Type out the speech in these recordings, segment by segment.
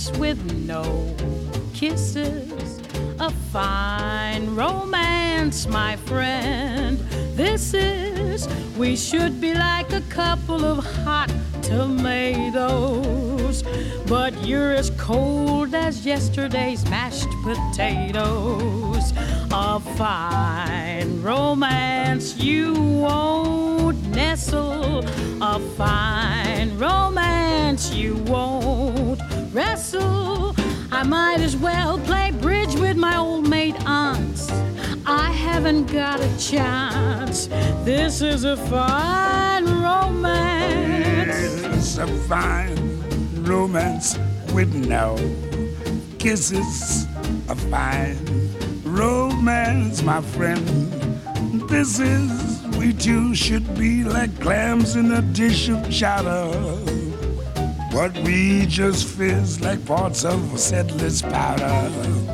romance with no kisses. A fine romance, my friend. This is, we should be like a couple of hot tomatoes. But you're as cold as yesterday's mashed potatoes. A fine romance you won't nestle. A fine romance you won't wrestle. I might as well play bridge with my old maid aunts. I haven't got a chance. This is a fine romance. It's a fine romance with no kisses. A fine romance, my friend. This is, we two should be like clams in a dish of chowder. But we just fizz like parts of a settler's powder.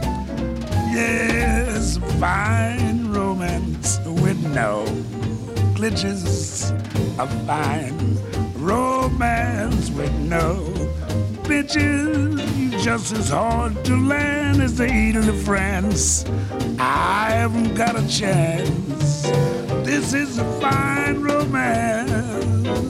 Yes, fine romance with no glitches. A fine romance with no bitches. Just as hard to land as the Ile of France. I haven't got a chance. This is a fine romance.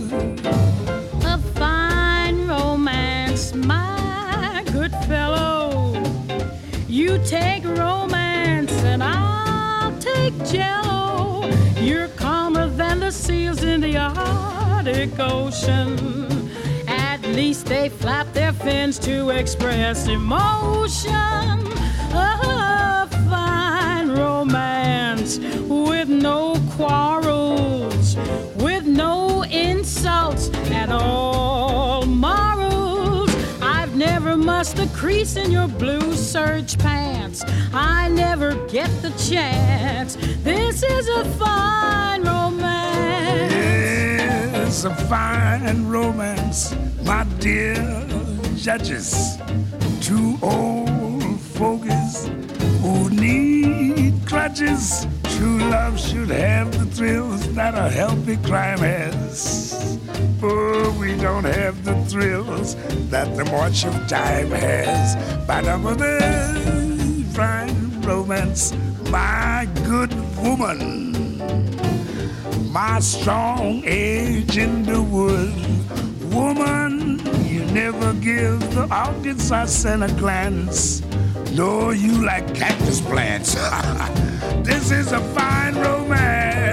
My good fellow, you take romance and I'll take jello. You're calmer than the seals in the Arctic Ocean. At least they flap their fins to express emotion. A fine romance with no quarrels, with no insults at all. Never must a crease in your blue serge pants. I never get the chance. This is a fine romance. Yes, a fine romance, my dear judges. Two old fogies who need crutches. True love should have the thrills that a healthy crime has. Oh, we don't have the thrills that the march of time has. But I'm a fine romance, my good woman. My strong age in the wood. Woman, you never give the orchids a center glance. No, you like cactus plants. This is a fine romance.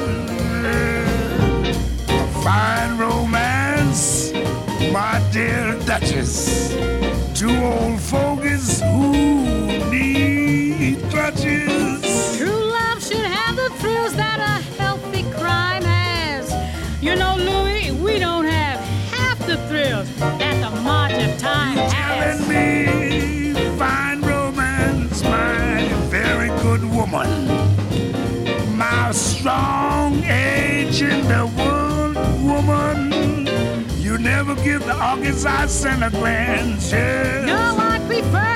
A fine romance, my dear Duchess. Two old fogies who need crutches. True love should have the thrills that a healthy crime has. You know, Louis, we don't have half the thrills that the march of time has. Telling me, fine romance, my very good woman. My strong age in the world, woman. You never give the orchids I sent a glance. Yes. No, I prefer